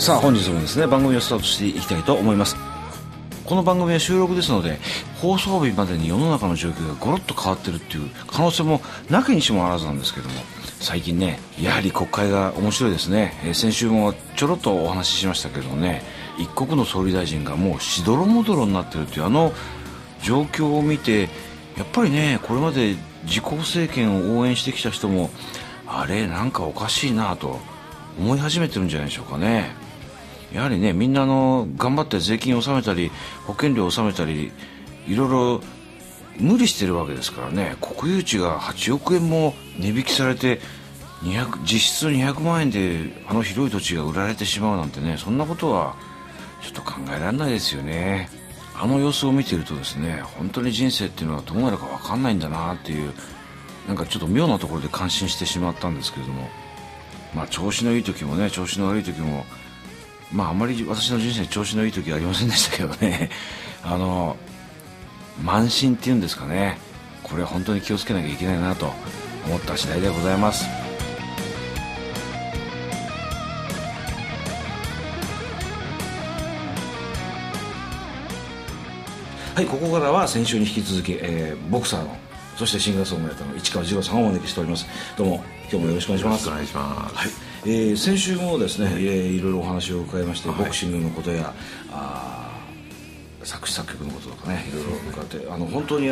さあ本日もですね番組をスタートしていきたいと思います。この番組は収録ですので放送日までに世の中の状況がゴロッと変わってるっていう可能性もなきにしもあらずなんですけども、最近ねやはり国会が面白いですね。先週もちょろっとお話ししましたけどもね、一国の総理大臣がもうしどろもどろになってるっていう状況を見て、やっぱりねこれまで自公政権を応援してきた人もあれなんかおかしいなと思い始めてるんじゃないでしょうかね。やはりねみんな頑張って税金を納めたり保険料を納めたりいろいろ無理してるわけですからね。国有地が8億円も値引きされて実質200万円で広い土地が売られてしまうなんてね、そんなことはちょっと考えられないですよね。様子を見ているとですね、本当に人生っていうのはどうなるか分かんないんだなっていう、なんかちょっと妙なところで感心してしまったんですけれども、調子のいい時もね調子の悪い時もあんまり私の人生調子のいい時はありませんでしたけどね慢心っていうんですかね、これは本当に気をつけなきゃいけないなと思った次第でございます。はい、ここからは先週に引き続き、ボクサーのそしてシンガーソングライターの市川二郎さんをお招きしております。どうも今日もよろしくお願いします。 よろしくお願いします。 はい、先週もですね、いろいろお話を伺いまして、ボクシングのことや作詞作曲のこととかねいろいろ伺って、本当に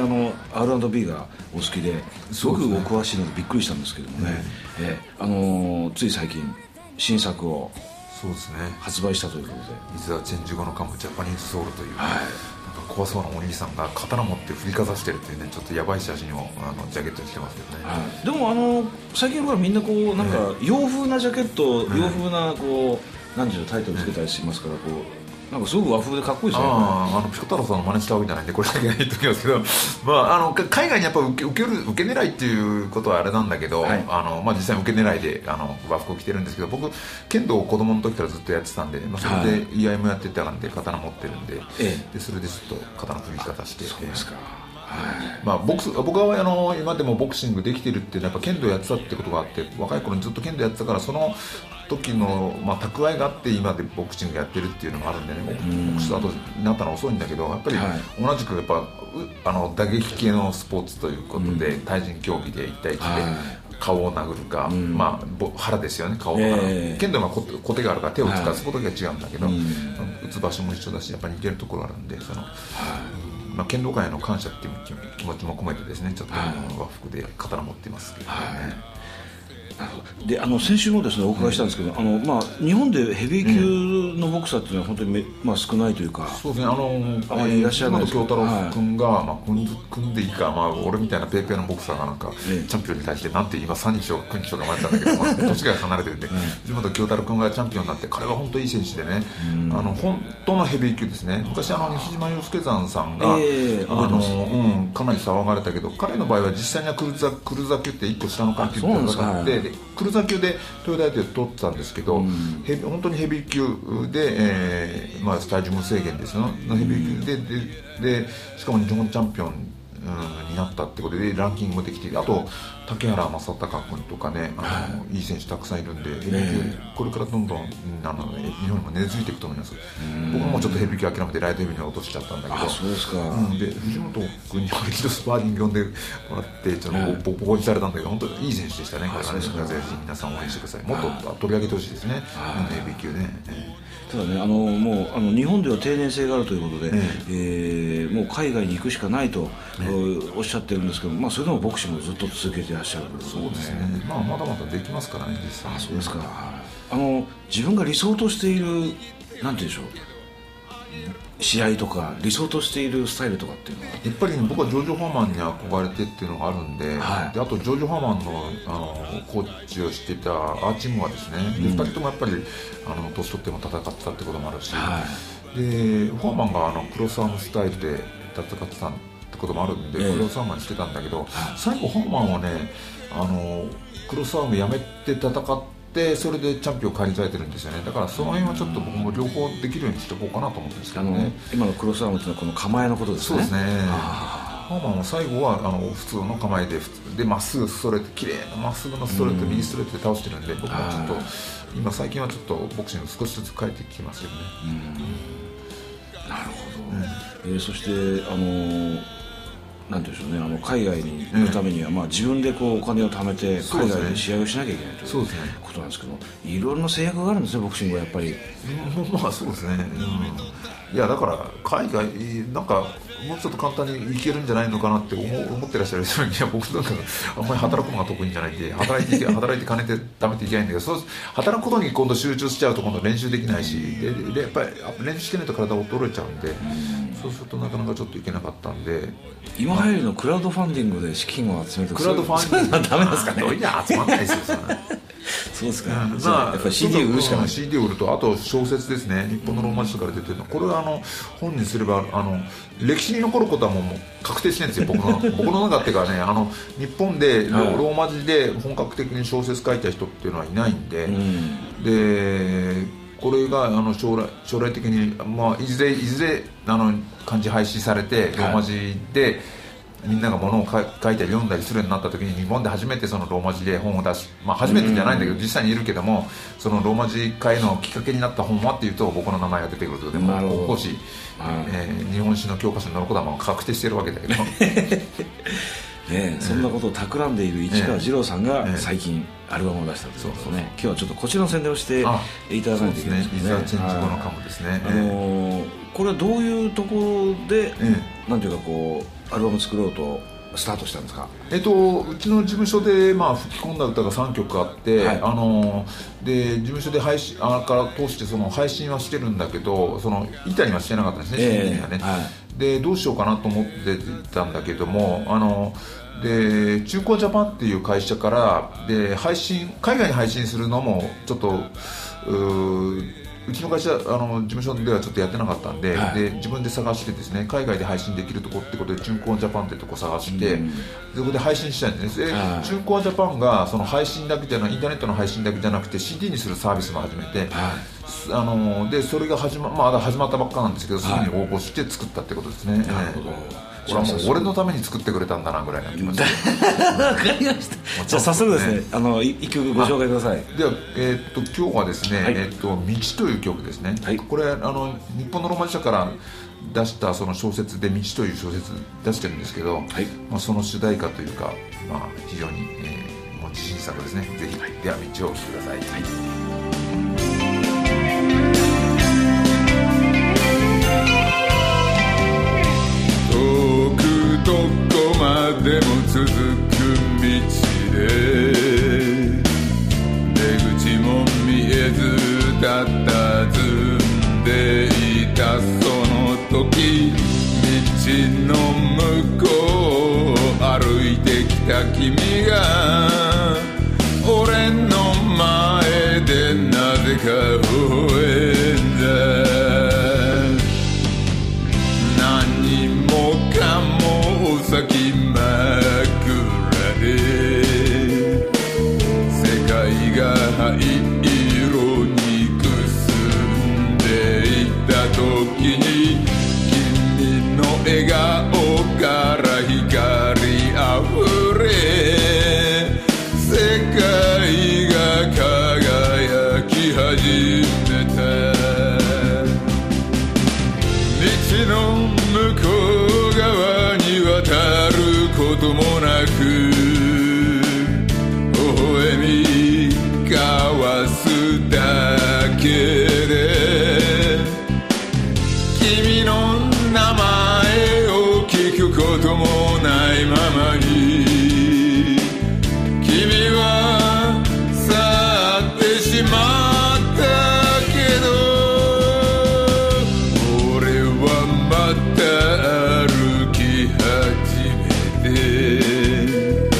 R&B がお好きですごくお詳しいのでびっくりしたんですけどもね、つい最近新作を発売したということで、 いつはチェンジ後のカムジャパニーズソウルという、怖そうなお兄さんが刀持って振りかざしてるっていうね、ちょっとやばい写真をジャケットにしてますけどね、 でも最近ほらみんななんか洋風なジャケット、洋風な何でしょうタイトルつけたりしますから、なんかすごく和風でかっこいいですよね。 ピコ太郎さんの真似したわけじゃないんでこれだけ言っときますけど海外にやっぱ受け狙いっていうことはあれなんだけど、実際に受け狙いで和服を着てるんですけど、僕剣道を子供の時からずっとやってたんで、それで居合もやってたんで刀持ってるんで、それでちょっと刀振り方して。 そうですか。 僕は今でもボクシングできてるっていうのはやっぱ剣道やってたってことがあって、若い頃にずっと剣道やってたから、その時の蓄えがあって今でボクシングやってるっていうのもあるんでね、ボクシングになったのは遅いんだけど、やっぱり同じくやっぱ打撃系のスポーツということで、対人競技で1対1で顔を殴るか、腹ですよね、顔の腹、剣道は小手があるから手を使う、そこだけは違うんだけど、打つ場所も一緒だし、やっぱり似てるところがあるんで、剣道界への感謝っていう気持ちも込めてですね、ちょっと和服で刀持ってますけどね。 で先週もですねお伺いしたんですけど、日本でヘビー級のボクサーっていうのは本当に少ないというか、 そうですね、 あまりいらっしゃらないですけど、 京太郎君が、組んでいいか、俺みたいなペーペーのボクサーがなんか、チャンピオンに対してなんて今3日9日が前だったんだけど、年が離れてるんで、藤本京太郎君がチャンピオンになって、彼は本当にいい選手でね、本当のヘビー級ですね。昔西島洋介山さんが、かなり騒がれたけど、彼の場合は実際にはクルザ級って1個下の階級で戦って、クルザ級で東洋大で取ってたんですけど、本当にヘビー級で、体重無制限ですよのヘビー級でしかも日本チャンピオンになったってことでランキングもできて、あと竹原正隆君とかね、いい選手たくさんいるんで、ヘビー級これからどんどん日本にも根付いていくと思います。僕もちょっとヘビー級諦めてライトヘビーに落としちゃったんだけど、 そうですか。 で藤本君に一度スパーリング呼んでもらってちょっとボコボコにされたんだけど、本当にいい選手でしたね。これからぜひ皆さん応援してください。もっと取り上げてほしいですね、ヘビー級ね。 ただね、もう日本では定年制があるということで、もう海外に行くしかないと、おっしゃってるんですけど、それでもボクシングをずっと続けていらっしゃる。 そうですね、まだまだできますからね、実際。 そうですか。自分が理想としているなんて言うんでしょう、試合とか理想としているスタイルとかっていうのはやっぱり、僕はジョージ・フォーマンに憧れてっていうのがあるんで、であとジョージ・フォーマンの、コーチをしていたアーチムはですね、2人ともやっぱり年取っても戦ってたってこともあるし、でフォーマンがクロスアームスタイルで戦ってたってこともあるんで、クロスアームにしてたんだけど、最後フォーマンはねクロスアームやめて戦ってそれでチャンピオンを返り咲いてるんですよね。だからその辺はちょっと僕も両方できるようにしておこうかなと思ってるんですけどね。 今のクロスアームっていうのはこの構えのことですね。 そうですね。 ハーマンは最後は普通の構えでまっすぐストレート、綺麗なまっすぐのストレート、右ストレートで倒してるんで、僕はちょっと今最近はちょっとボクシング少しずつ変えてきますよね。 なるほど。そしてなんていうんでしょうね、海外に行くためには、自分でこうお金を貯めて海外で試合をしなきゃいけないということなんですけど、いろいろな制約があるんですね、ボクシングはやっぱり。 そうですね、いやだから海外なんかもうちょっと簡単にいけるんじゃないのかなって思ってらっしゃる人に、いや僕なんかあんまり働くのが得意じゃないんで、働いて金で貯めていけないんだけど、働くことに今度集中しちゃうと今度練習できないし、でやっぱり練習してないと体衰えちゃうんで、そうするとなかなかちょっといけなかったんで、 今流行りのクラウドファンディングで資金を集めるとか、 クラウドファンディングはダメですかね。 いや集まんないですよそうですか、じゃあやっぱり CD を売るしかない。 CD を売ると、あと小説ですね、日本のローマ字書から出てるの、これは本にすれば歴史に残ることはもう確定してるんですよ、僕の中っていうかね、日本でローマ字で本格的に小説書いた人っていうのはいないんで、でこれが将来的に、いずれ漢字廃止されてローマ字で、みんなが物を書いたり読んだりするようになった時に、日本で初めてそのローマ字で本を出し、初めてじゃないんだけど実際にいるけども、そのローマ字化へのきっかけになった本はっていうと僕の名前が出てくると、でも高校史、日本史の教科書に載ることは確定してるわけだけどそんなことを企んでいる市川二郎さんが最近アルバムを出したということでね、今日はちょっとこちらの宣伝をしていただかないといけないですね。 リザーチェンジ後のカムですね。 これはどういうところで、なんていうかこうアルバム作ろうとスタートしたんですか？ うちの事務所で、吹き込んだ歌が3曲あって、で事務所で配信から通してその配信はしてるんだけど、その板にはしてなかったんですね、CD がね。でどうしようかなと思ってたんだけども、で中古ジャパンっていう会社からで海外に配信するのもちょっとうちの会社事務所ではちょっとやってなかったんで、で自分で探してですね、海外で配信できるとこってことで中古ジャパンってとこ探して、そこで配信したんですね。で中古ジャパンがその配信だけじゃない、インターネットの配信だけじゃなくて CD にするサービスも始めて、でそれがまだ始まったばっかなんですけど、すぐに応募して作ったってことですね。なるほど。これはもう俺のために作ってくれたんだなぐらいな気持ちでわかりました。じゃあ早速ですね、一曲ご紹介ください。 では、今日はですね、道という曲ですね。これ日本のローマ字社から出したその小説で道という小説出してるんですけど、その主題歌というか、非常に、もう自信作ですね。ぜひ、では道をお聴きください。 どこまでも続く道で出口も見えず佇んでいたその時、道の向こうを歩いてきた君が俺の前でなぜか微笑んだ。何もかも先真っ暗で世界が灰色にくすんでいた時に、君の笑顔から光あふれ世界が輝き始めた。道の向こう側に渡ることもなく、微笑み交わすだけで、君の名前を聞くこともないままに、君は去ってしまったけど、また歩き始めて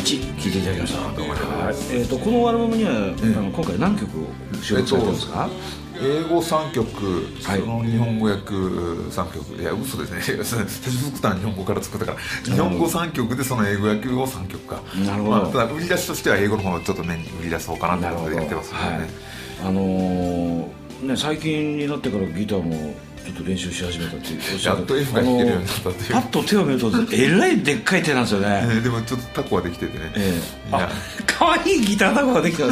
聴いていただきました。 どうもありがとうございます。 このアルバムには、今回何曲収録されてるんですか？ 英語3曲、 はい、 その日本語訳3曲、いや嘘ですね作ったの日本語から作ったから日本語3曲でその英語訳を3曲か。 なるほど、 まあ、ただ売り出しとしては英語の方をちょっとメインに売り出そうかなということでやってますのでね。 ね、最近になってからギターもちょっと練習し始めたっておっしゃやっと F が弾けるようになったっていう。 パッと手を見るとえらいでっかい手なんですよね。 でもちょっとタコはできててね、 かわいいギタータコができた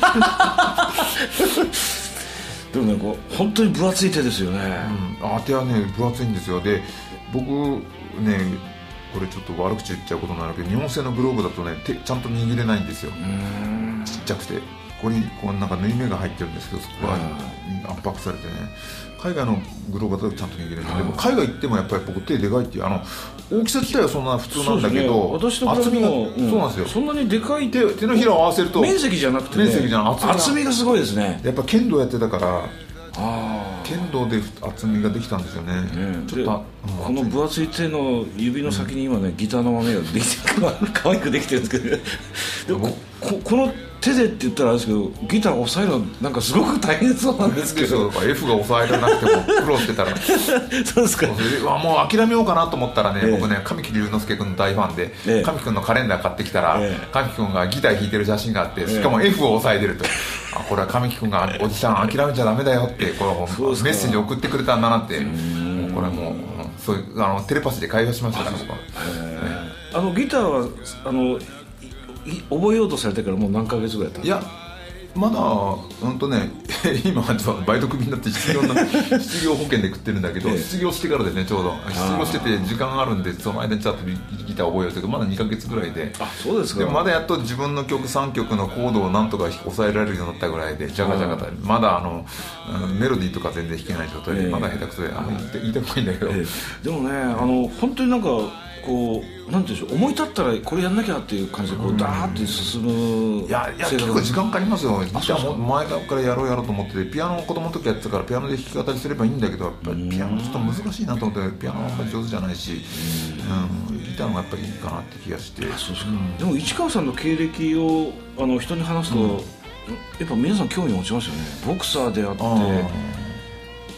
でもね、こう本当に分厚い手ですよね。 手はね分厚いんですよ。で僕ね、これちょっと悪口言っちゃうことになるけど、日本製のグローブだとね手ちゃんと握れないんですよ。ちっちゃくてここにこうなんか縫い目が入ってるんですけど、そこは圧迫されてね、海外のグローブだとちゃんと握れる。でも海外行ってもやっぱり僕手でかいっていう、大きさ自体はそんな普通なんだけど、 私と厚みが、 そうなんですよ。そんなにでかい手のひらを合わせると面積じゃなくて、ね、厚みがすごいですね。 やっぱ剣道やってたから剣道で厚みができたんですよね。ちょっとこの分厚い手の指の先に今ね、ギターの豆ができて可愛くできてるんですけどでもこの手でって言ったらあれですけど、ギターを押さえるのなんかすごく大変そうなんですけど F が押さえられなくても苦労してたらそうですか。 もう諦めようかなと思ったらね、僕ね神木隆之介君の大ファンで、神木君のカレンダー買ってきたら、神木君がギター弾いてる写真があって、しかも F を押さえてると、これは神木君がおじさん諦めちゃダメだよってこれメッセージ送ってくれたんだなって、もうこれもうそういうテレパシーで会話しましたから僕は。 ギターは覚えようとされてからもう何ヶ月ぐらい経った？ いやまだ今はバイトクビになって失業保険で食ってるんだけど、失業してからでね、ちょうど失業してて時間があるんで、その間にちょっとギター覚えようというけど、まだ2ヶ月ぐらいで。 そうですか。 でもまだやっと自分の曲3曲のコードをなんとか抑えられるようになったぐらいで、ジャカジャカとまだメロディーとか全然弾けない状態で、まだ下手くそで言いたくないんだけど、 でもね本当になんかこうなんていうんでしょう、思い立ったらこれやんなきゃっていう感じでこうダーッて進む。 いや結構時間かかりますよ。ギターも前からやろうと思ってて、ピアノを子供の時やってたからピアノで弾き語りすればいいんだけど、やっぱりピアノちょっと難しいなと思って、ピアノはあんまり上手じゃないし、ギターがやっぱりいいかなって気がして。 そうですか。でも市川さんの経歴を人に話すと、やっぱ皆さん興味持ちますよね。ボクサーであって、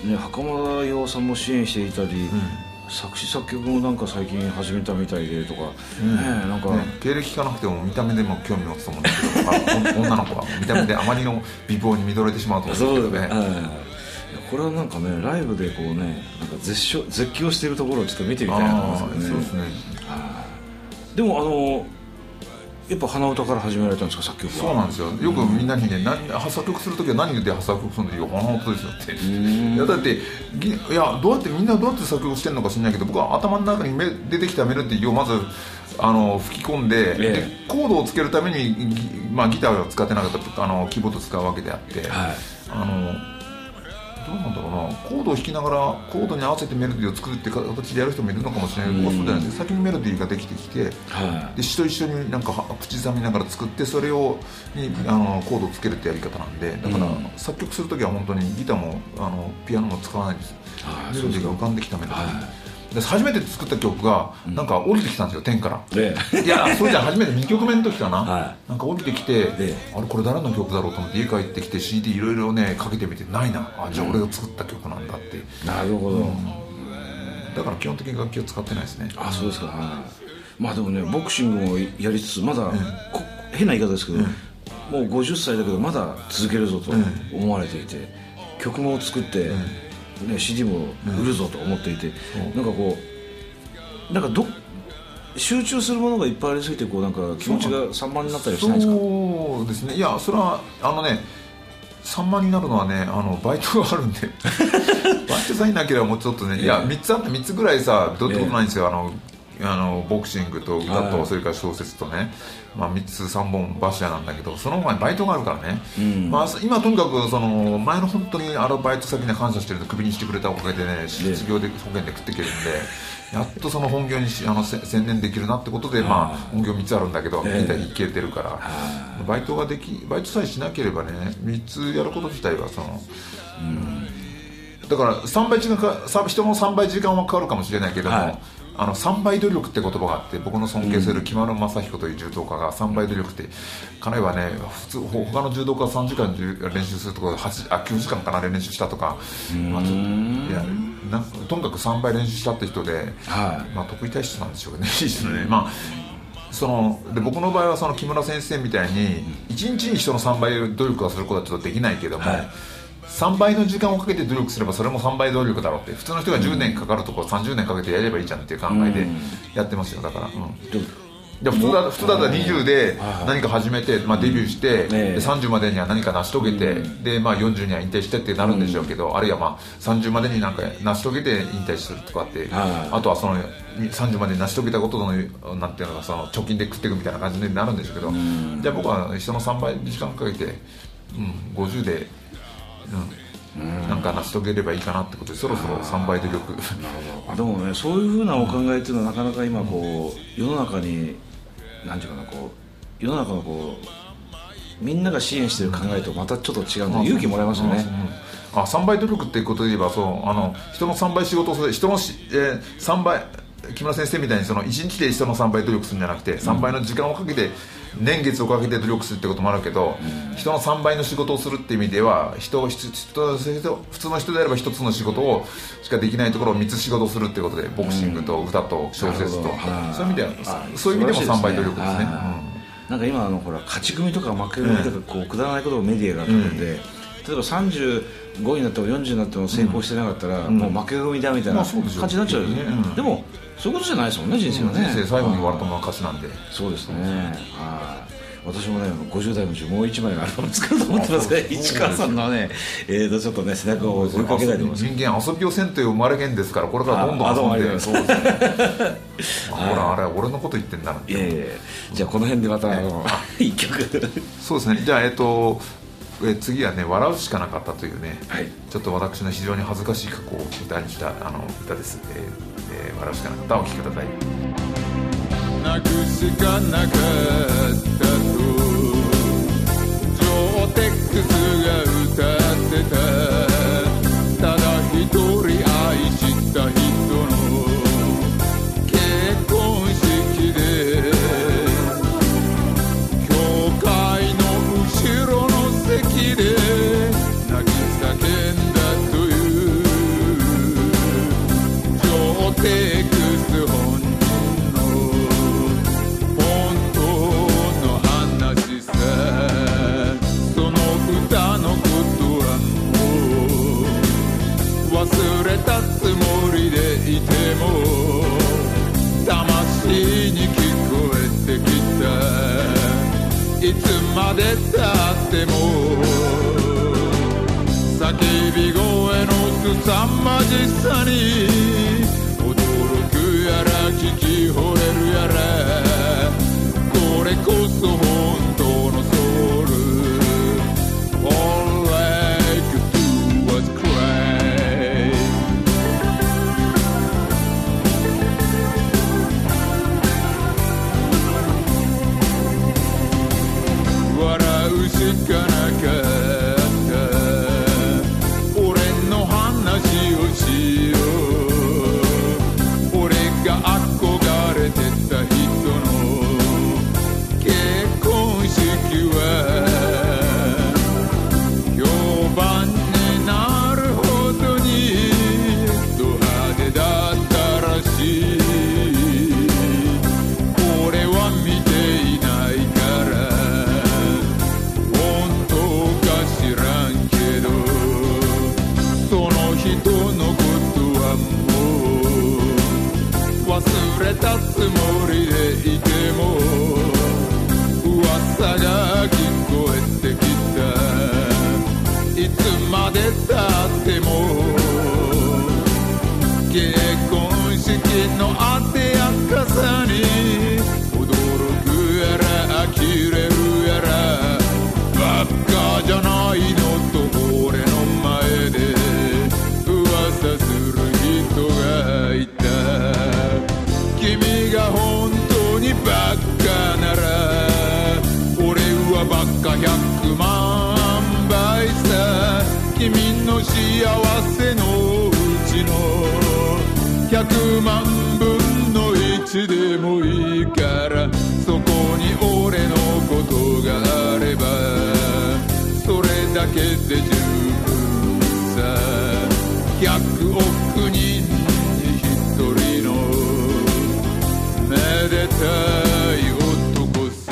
袴田巌さんも支援していたり、作詞作曲もなんか最近始めたみたいでとか、なんか経歴聞かなくても見た目でも興味持つと思うんですけど女の子は見た目であまりの美貌に見とれてしまうと思うんですけどね。 これはなんかね、ライブでこうね、なんか絶叫してるところをちょっと見てみたいなと思いますけどね。そうですね。でもやっぱ鼻歌から始められたんですか、作曲は？そうなんですよ。よくみんなにね、作曲するときは何で作曲するんだよ、鼻歌ですよって。いやだってみんなどうやって作曲してるのか知らないけど、僕は頭の中に出てきたメロディーをまず吹き込んで、でコードをつけるためにギターを使ってなかったキーボードを使うわけであって、どうなんだろうな、コードを弾きながらコードに合わせてメロディーを作るって形でやる人もいるのかもしれないけど、そうじゃないです。先にメロディーができてきて、で詩と一緒になんか口ずさみながら作って、それをコードをつけるってやり方なんで、だから作曲するときは本当にギターもピアノも使わないんですよ。メロディーが浮かんできたメロディーで、初めて作った曲がなんか降りてきたんですよ、天から。いやそれじゃ初めて2曲目の時かな、なんか降りてきて、あれこれ誰の曲だろうと思って家帰ってきて CD いろいろねかけてみて、ないな、じゃあ俺が作った曲なんだって。 なるほど。 だから基本的に楽器を使ってないですね。 そうですか。まあでもね、ボクシングもやりつつまだ変な言い方ですけど、もう50歳だけどまだ続けるぞと思われていて、曲も作ってCD も売るぞと思っていて、なんかこうなんか集中するものがいっぱいありすぎて、こうなんか気持ちが散漫になったりしないですか？ そうですね。いやそれは散漫になるのはね、バイトがあるんでバイトさえなければもうちょっとね、いや3つあって3つぐらいさどうってことないんですよ。ボクシングと歌とそれから小説とね、3つ3本柱なんだけど、その前にバイトがあるからね、今とにかく前の本当にバイト先に感謝してるんで、クビにしてくれたおかげでね、失業で保険で食っていけるんで、やっとその本業に専念できるなってことで、本業3つあるんだけどギター弾けてるから、バイトさえしなければね、3つやること自体はだから3倍時間人の3倍時間はかかるかもしれないけども、 3倍努力って言葉があって、僕の尊敬する木丸正彦という柔道家が3倍努力って、彼はね他の柔道家は3時間練習するところで9時間かな練習したとか、まあ、ちょっといやとにかく3倍練習したって人で、まあ、得意体質なんでしょうねまあで僕の場合はその木村先生みたいに1日に人の3倍努力をすることはちょっとできないけども、3倍の時間をかけて努力すればそれも3倍努力だろうって、普通の人が10年かかるところ30年かけてやればいいじゃんっていう考えでやってますよ。だから、普通だったら20で何か始めて、まあ、デビューして、で30までには何か成し遂げて、で、まあ、40には引退してってなるんでしょうけど、あるいは、まあ、30までに何か成し遂げて引退するとかって、あとはその30までに成し遂げたことのなんていうのか、その貯金で食っていくみたいな感じになるんですけど、じゃあ僕は人の3倍時間かけて、50で、なんか成し遂げればいいかなってことで、そろそろ3倍努力。 でもね、そういうふうなお考えっていうのはなかなか今こう世の中になんていうかな、こう世の中のこうみんなが支援してる考えとまたちょっと違うので勇気もらえますよね。 3倍努力っていうことで言えば、人の3倍仕事をする、人の3倍、木村先生みたいにその1日で人の3倍努力するんじゃなくて、3倍の時間をかけて年月をかけて努力するってこともあるけど、人の3倍の仕事をするっていう意味では、普通の人であれば1つの仕事をしかできないところを3つ仕事をするってことで、ボクシングと歌と小説と、そういう意味でも3倍努力ですね。 なんか今ほら勝ち組とか負け組とかこうくだらないことをメディアが取るんで、例えば35になっても40になっても成功してなかったらもう負け組だみたいな感じになっちゃうよね。でもそういうことじゃないですもんね、人生はね。 人生最後に終わると思う勝ちなんで。 そうですね。私もね、50代のうちもう1枚のアルバム作ると思ってますね。市川さんのね、ちょっとね、背中を追いかけたいと思います。 人間遊びをせんという生まれ源ですから、これからどんどん遊んで。そうですね。ほら、あれ俺のこと言ってんだな。 じゃあこの辺でまた一曲。 そうですね。じゃあ次はね、笑うしかなかったというね、ちょっと私の非常に恥ずかしい過去を歌にした歌です。笑うしかなかったをお聴きください。 泣くしかなかったとジョーテックスが歌ってた、ただ一人愛した人の結婚式で、教会の後ろの席で泣き叫んだというジョーテックス本人忘れたつもりでいても魂に聞こえてきた、いつまでたっても叫び声の凄まじさに驚くやら聞き惚れるやら、これこそ本当のソウル。All I could do was cry。笑うしかなかった俺の話をしよう、俺が憧れてた人の結婚式は評判になるほどにド派手だったらしい。俺は見ていないから本当か知らんけど、その人のことはもう忘れたつもりでいても噂が聞こえてきた、いつまでたっても結婚式のあでやかさに驚くやら呆れるやら、ばっかじゃないのと俺の前で噂する人がいた。君が本当にばっかなら俺はばっか100万倍さ、君の幸せのうちの100万分のちでもいいからそこに俺のことがあればそれだけで十分さ100億人に一人のめでたい男さ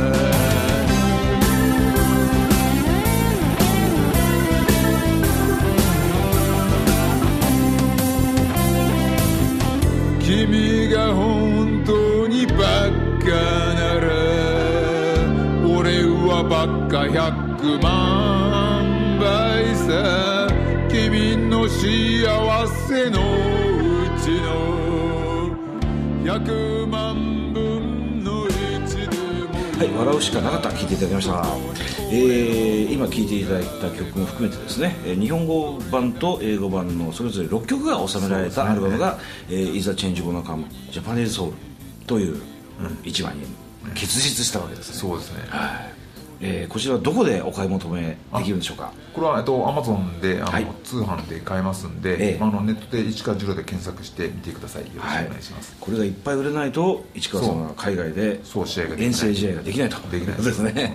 君が本当にバカなら俺はバカ100万倍さ君の幸せのうちの100万分の1でもはい、笑うしかなかった聴いていただきました。今聴いていただいた曲も含めてですね、日本語版と英語版のそれぞれ6曲が収められたアルバムが「Is a Change Gonna Come Japanese Soul」という一番に結実したわけですね。 そうですね、 こちらはどこでお買い求めできるんでしょうか。 これはAmazon ではい、 通販で買えますんで、ネットで市川次郎で検索してみてください。よろしくお願いします。 これがいっぱい売れないと市川さんは海外で遠征試合ができないということですね。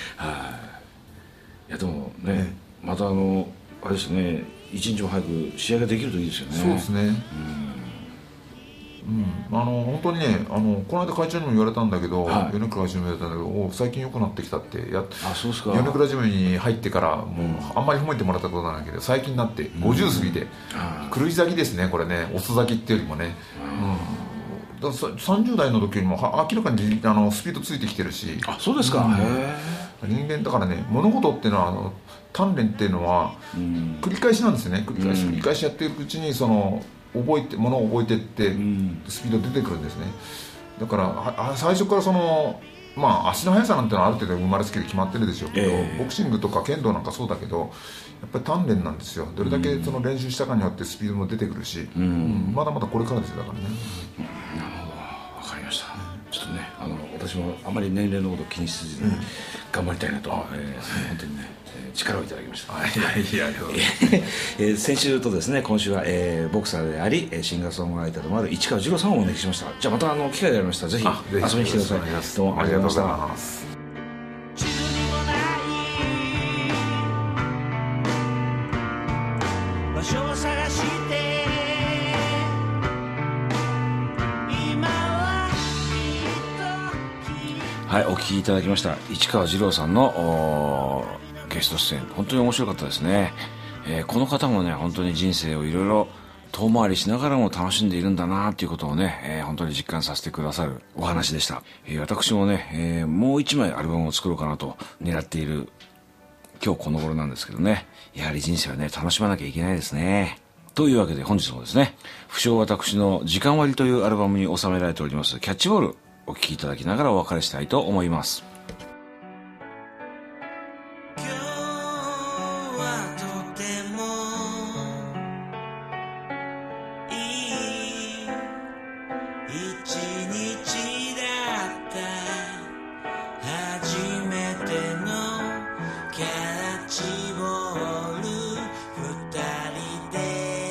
いやでもね、またあれですね、一日も早く試合ができるといいですよね。 そうですね。本当にね、この間会長にも言われたんだけど、米倉会長にも言われたんだけど、最近良くなってきたって。 そうですか。 米倉ジムに入ってからもうあんまり褒めてもらったことなんだけど、最近になって50過ぎて狂い咲きですね。これね、遅咲きっていうよりもね、30代の時よりも明らかにスピードついてきてるし。 そうですか。 人間だからね、物事っていうのは鍛錬っていうのは繰り返しなんですよね。繰り返しやっていくうちに物を覚えてってスピード出てくるんですね。だから最初から足の速さなんてのはある程度生まれつきで決まってるでしょうけど、ボクシングとか剣道なんかそうだけど、やっぱり鍛錬なんですよ。どれだけ練習したかによってスピードも出てくるし、まだまだこれからですよ。だからね。 なるほど、分かりました。ちょっとね、私もあまり年齢のことを気にせずに頑張りたいなと、本当にね、力をいただきました。先週とですね、今週は、ボクサーでありシンガーソングライターでもある市川次郎さんをお招きしました。じゃあまた機会がありましたらぜひ遊びに来てください。どうもありがとうございます。場所を探してはい、お聴きいただきました市川次郎さんのゲスト出演、本当に面白かったですね。この方もね、本当に人生をいろいろ遠回りしながらも楽しんでいるんだなっていうことをね、本当に実感させてくださるお話でした。私もね、もう一枚アルバムを作ろうかなと狙っている今日この頃なんですけどね、やはり人生はね、楽しまなきゃいけないですね。というわけで本日もですね、不詳私の時間割というアルバムに収められておりますキャッチボールお聴きいただきながらお別れしたいと思います。 今日はとてもいい一日だった。初めてのキャッチボール二人で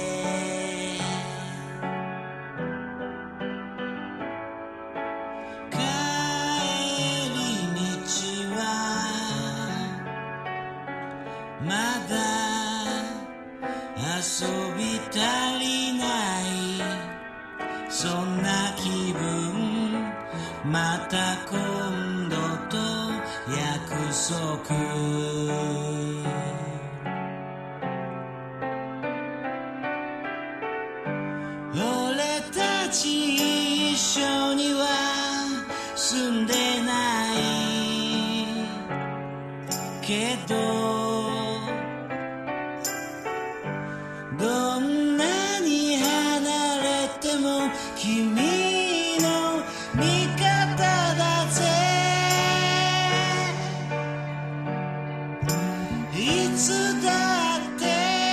まだ遊び足りないそんな気分。また今度と約束。俺たち一緒には住んでないけど、どんなに離れても君の味方だぜ。いつだって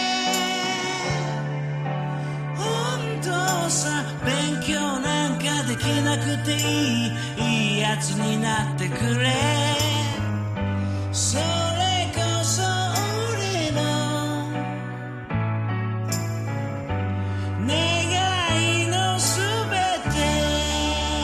本当さ、勉強なんかできなくていいやつになってくれ。それこそ俺の願いのすべて。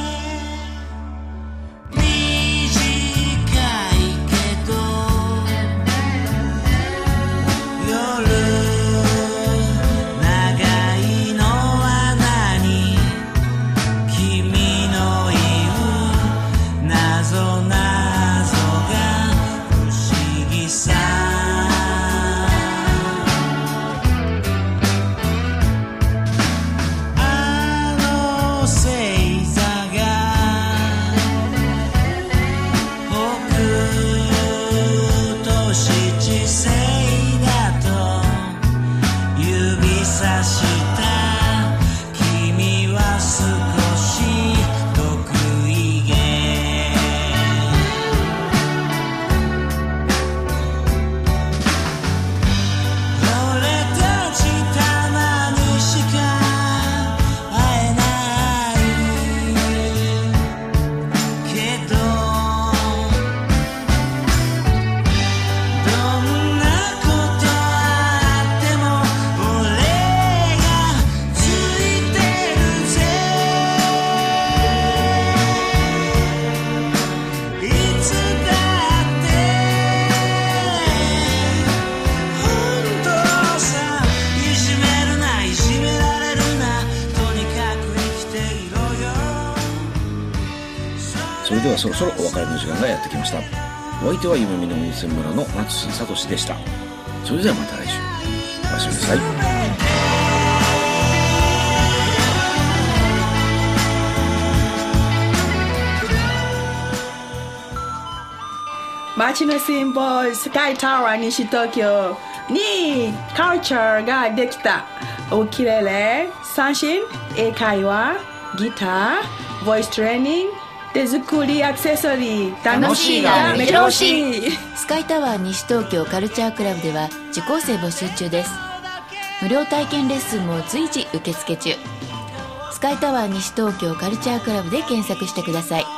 はそろそろお別れの時間がやってきました。お相手は夢見の温泉村の松志聡でした。それではまた来週、おやすみなさい。 街のシンボルスカイタワー西東京にカルチャーができた。ウクレレ、三振、英会話、ギター、ボイストレーニング、手作りアクセサリー、楽しいがめちゃ欲しい。 スカイタワー西東京カルチャークラブでは受講生募集中です。無料体験レッスンも随時受付中。スカイタワー西東京カルチャークラブで検索してください。